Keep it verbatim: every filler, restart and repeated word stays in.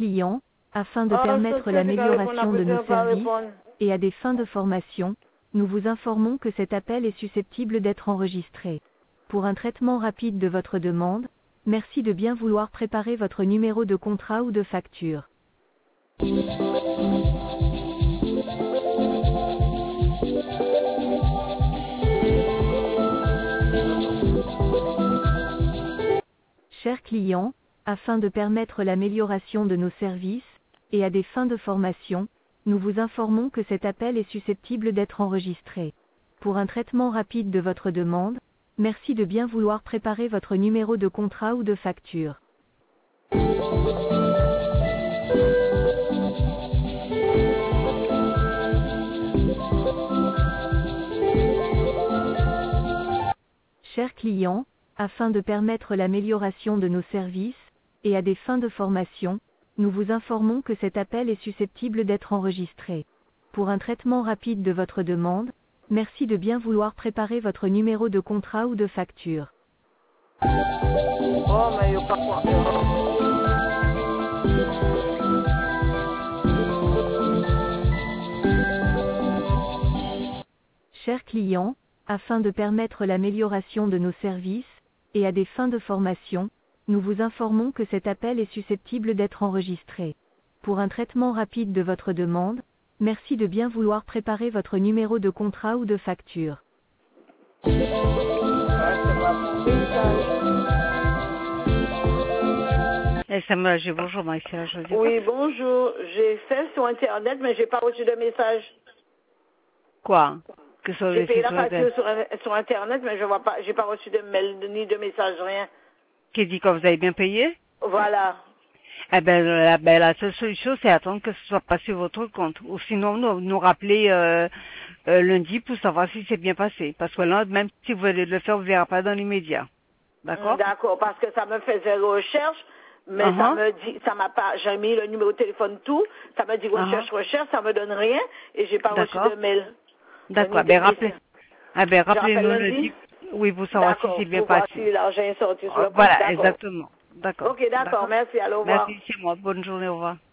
clients, afin de Ah, permettre ça, c'est l'amélioration de nos répondre, pas services répondre. et à des fins de formation, nous vous informons que cet appel est susceptible d'être enregistré. Pour un traitement rapide de votre demande, merci de bien vouloir préparer votre numéro de contrat ou de facture. Chers clients, afin de permettre l'amélioration de nos services et à des fins de formation, nous vous informons que cet appel est susceptible d'être enregistré. Pour un traitement rapide de votre demande, merci de bien vouloir préparer votre numéro de contrat ou de facture. Chers clients, afin de permettre l'amélioration de nos services et à des fins de formation, nous vous informons que cet appel est susceptible d'être enregistré. Pour un traitement rapide de votre demande, merci de bien vouloir préparer votre numéro de contrat ou de facture. Oh, mais il n'y a pas quoi. Chers clients, afin de permettre l'amélioration de nos services et à des fins de formation, nous vous informons que cet appel est susceptible d'être enregistré. Pour un traitement rapide de votre demande, merci de bien vouloir préparer votre numéro de contrat ou de facture. Ouais, c'est pas S M H, bonjour, Maïsia, je dis Oui, bonjour. J'ai fait sur Internet, mais j'ai pas reçu de message. quoi? Que sur J'ai le payé site la web facture sur, sur Internet, mais je vois pas, j'ai pas reçu de mail, ni de message, rien. qui dit que vous avez bien payé? Voilà. Eh ben, la, ben, la seule solution, c'est attendre que ce soit passé sur votre compte. Ou sinon, nous, nous rappeler euh, euh, lundi pour savoir si c'est bien passé. Parce que là, même si vous allez le faire, vous ne verrez pas dans l'immédiat. D'accord? D'accord, parce que ça me faisait recherche, mais Uh-huh. ça me dit, ça m'a pas, j'ai mis le numéro de téléphone tout, ça me dit recherche, Uh-huh. recherche, ça me donne rien, et j'ai pas reçu D'accord. de mail. D'accord. Ni de Ben, rappelez. message. Ah ben, Je rappelle rappelez-nous lundi? lundi. Oui, pour savoir si D'accord, c'est bien pour voir passé. si l'argent est sorti sur Euh, le compte. Voilà, D'accord. exactement. D'accord. Ok, d'accord, merci, allez, au revoir. Merci, c'est moi. Bonne journée, au revoir.